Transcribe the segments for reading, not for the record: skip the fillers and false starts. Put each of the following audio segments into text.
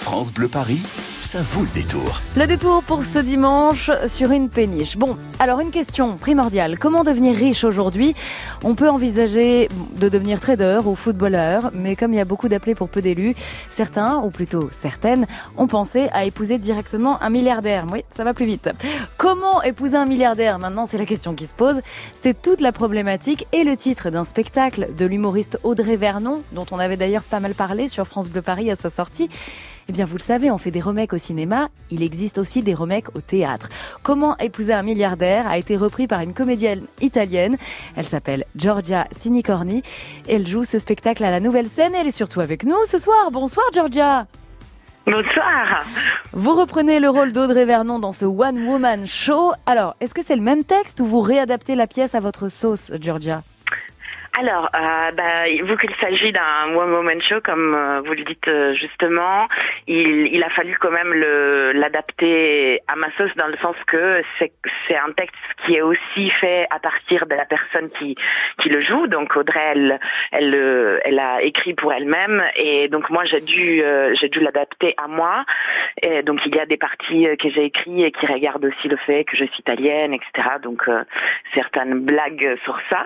France Bleu Paris, ça vaut le détour. Le détour pour ce dimanche sur une péniche. Bon, alors une question primordiale. Comment devenir riche aujourd'hui ? On peut envisager de devenir trader ou footballeur, mais comme il y a beaucoup d'appelés pour peu d'élus, certains, ou plutôt certaines, ont pensé à épouser directement un milliardaire. Oui, ça va plus vite. Comment épouser un milliardaire ? Maintenant, c'est la question qui se pose. C'est toute la problématique et le titre d'un spectacle de l'humoriste Audrey Vernon, dont on avait d'ailleurs pas mal parlé sur France Bleu Paris à sa sortie. Eh bien, vous le savez, on fait des remakes au cinéma. Il existe aussi des remakes au théâtre. Comment épouser un milliardaire a été repris par une comédienne italienne. Elle s'appelle Giorgia Sinicorni. Elle joue ce spectacle à la Nouvelle Scène. Elle est surtout avec nous ce soir. Bonsoir, Giorgia. Bonsoir. Vous reprenez le rôle d'Audrey Vernon dans ce One Woman Show. Alors, est-ce que c'est le même texte ou vous réadaptez la pièce à votre sauce, Giorgia ? Alors, vu qu'il s'agit d'un One Woman Show, comme vous le dites justement, il a fallu quand même l'adapter à ma sauce dans le sens que c'est un texte qui est aussi fait à partir de la personne qui le joue. Donc Audrey, elle a écrit pour elle-même et donc moi j'ai dû l'adapter à moi. Et donc il y a des parties que j'ai écrites et qui regardent aussi le fait que je suis italienne, etc. Donc certaines blagues sur ça.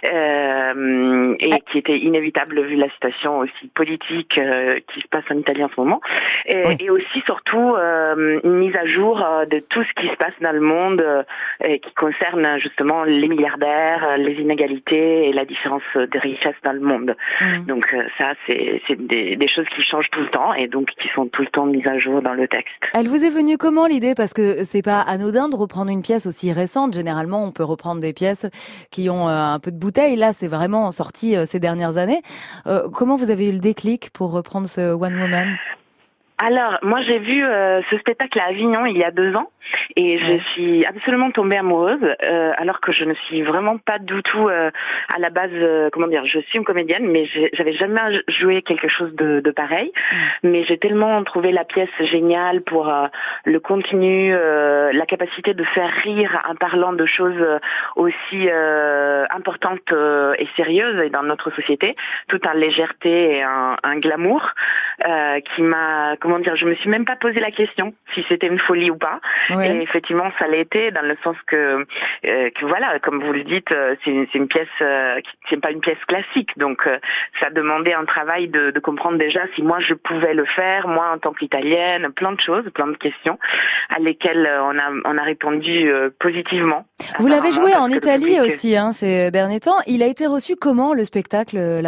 Et qui était inévitable vu la situation aussi politique qui se passe en Italie en ce moment. Et aussi, surtout, une mise à jour de tout ce qui se passe dans le monde qui concerne justement les milliardaires, les inégalités et la différence de richesse dans le monde. Donc ça, c'est des choses qui changent tout le temps et donc qui sont tout le temps mises à jour dans le texte. Elle vous est venue comment l'idée ? Parce que c'est pas anodin de reprendre une pièce aussi récente. Généralement, on peut reprendre des pièces qui ont un peu de bouteille. Là, c'est vraiment sorti ces dernières années. Comment vous avez eu le déclic pour reprendre ce One Woman ? Alors, moi j'ai vu ce spectacle à Avignon il y a 2 ans et je suis absolument tombée amoureuse alors que je ne suis vraiment pas du tout à la base, je suis une comédienne mais j'avais jamais joué quelque chose de pareil. Mais j'ai tellement trouvé la pièce géniale pour le contenu, la capacité de faire rire en parlant de choses aussi importantes et sérieuses et dans notre société, tout en légèreté et un glamour qui m'a je me suis même pas posé la question si c'était une folie ou pas. Ouais. Et effectivement, ça l'a été dans le sens que voilà, comme vous le dites, c'est une pièce c'est pas une pièce classique. Donc ça demandait un travail de comprendre déjà si moi je pouvais le faire, moi en tant qu'Italienne, plein de choses, plein de questions à lesquelles on a répondu positivement. Vous l'avez joué en Italie aussi ces derniers temps. Il a été reçu comment le spectacle là-bas ?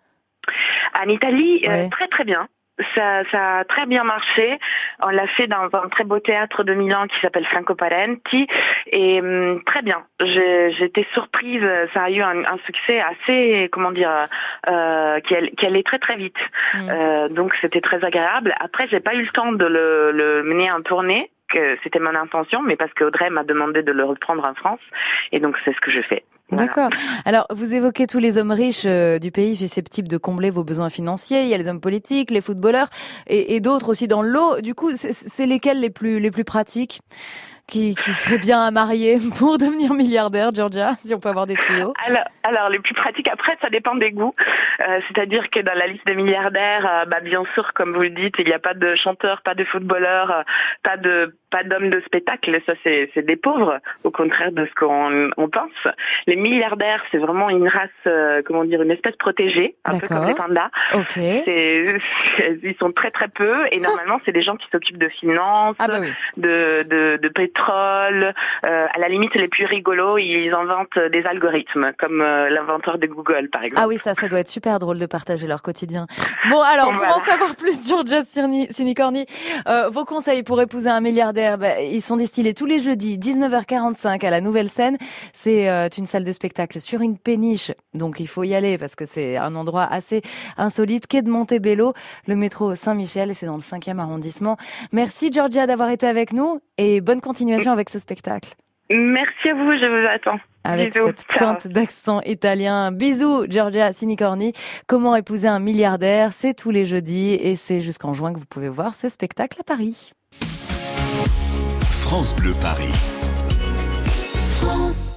En Italie, très très bien. Ça a très bien marché. On l'a fait dans un très beau théâtre de Milan qui s'appelle Franco Parenti et très bien. J'étais surprise. Ça a eu un succès assez, qui allait très très vite. Donc c'était très agréable. Après, j'ai pas eu le temps de le mener en tournée. Que c'était mon intention, mais parce que Audrey m'a demandé de le reprendre en France, et donc c'est ce que je fais. Voilà. D'accord. Alors, vous évoquez tous les hommes riches du pays susceptibles de combler vos besoins financiers. Il y a les hommes politiques, les footballeurs, et d'autres aussi dans le lot. Du coup, c'est lesquels les plus pratiques qui seraient bien à marier pour devenir milliardaire, Giorgia, si on peut avoir des tuyaux? Alors les plus pratiques, après, ça dépend des goûts. C'est-à-dire que dans la liste des milliardaires, bien sûr, comme vous le dites, il n'y a pas de chanteurs, pas de footballeurs, pas d'hommes de spectacle. Ça, c'est des pauvres, au contraire de ce qu'on pense. Les milliardaires, c'est vraiment une race, une espèce protégée, un peu comme les pandas. Okay. Ils sont très très peu, et normalement, c'est des gens qui s'occupent de finances, de pétrole. À la limite, les plus rigolos, ils inventent des algorithmes, comme l'inventeur de Google, par exemple. Ah oui, ça doit être super drôle de partager leur quotidien. Bon, alors, pour en savoir plus sur Giorgia Sinicorni, vos conseils pour épouser un milliardaire, ils sont distillés tous les jeudis, 19h45 à la Nouvelle Scène. C'est une salle de spectacle sur une péniche, donc il faut y aller parce que c'est un endroit assez insolite, quai de Montebello, le métro Saint-Michel, et c'est dans le 5e arrondissement. Merci Giorgia d'avoir été avec nous et bonne continuation avec ce spectacle. Merci à vous, je vous attends. Avec Bisous. cette pointe d'accent italien. Bisous, Giorgia Sinicorni. Comment épouser un milliardaire ? C'est tous les jeudis et c'est jusqu'en juin que vous pouvez voir ce spectacle à Paris. France Bleu Paris. France